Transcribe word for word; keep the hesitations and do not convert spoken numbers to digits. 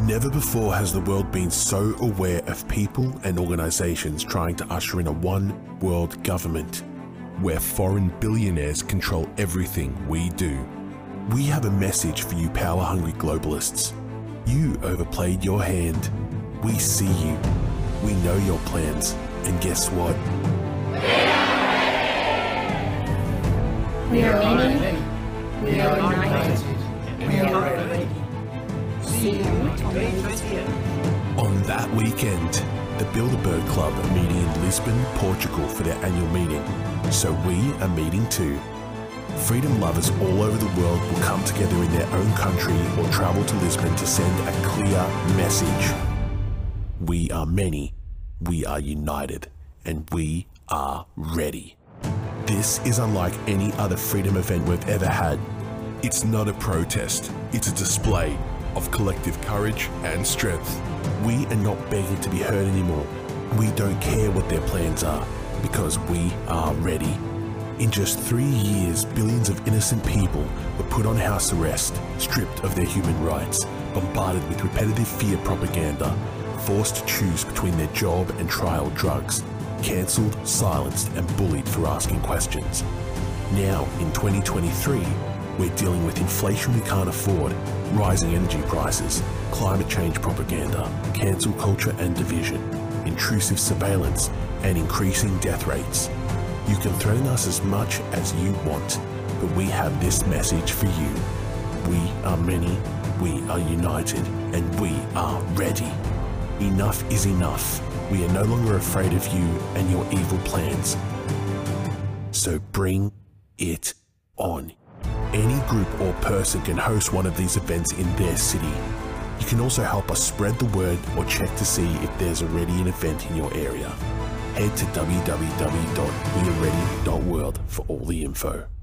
Never before has the world been so aware of people and organizations trying to usher in a one world government, where foreign billionaires control everything we do. We have a message for you power-hungry globalists. You overplayed your hand. We see you. We know your plans. And guess what? We are many. We are united. We are ready. See you on that weekend, the Bilderberg Club are meeting in Lisbon, Portugal for their annual meeting. So we are meeting too. Freedom lovers all over the world will come together in their own country or travel to Lisbon to send a clear message. We are many, we are united, and we are ready. This is unlike any other freedom event we've ever had. It's not a protest, it's a display of collective courage and strength. We are not begging to be heard anymore. We don't care what their plans are, because we are ready. In just three years, billions of innocent people were put on house arrest, stripped of their human rights, bombarded with repetitive fear propaganda, forced to choose between their job and trial drugs, cancelled, silenced, and bullied for asking questions. Now, in twenty twenty-three, we're dealing with inflation we can't afford, rising energy prices, climate change propaganda, cancel culture and division, intrusive surveillance, and increasing death rates. You can threaten us as much as you want, but we have this message for you. We are many, we are united, and we are ready. Enough is enough. We are no longer afraid of you and your evil plans. So bring it on. Any group or person can host one of these events in their city. You can also help us spread the word or check to see if there's already an event in your area. Head to w w w dot we are ready dot world for all the info.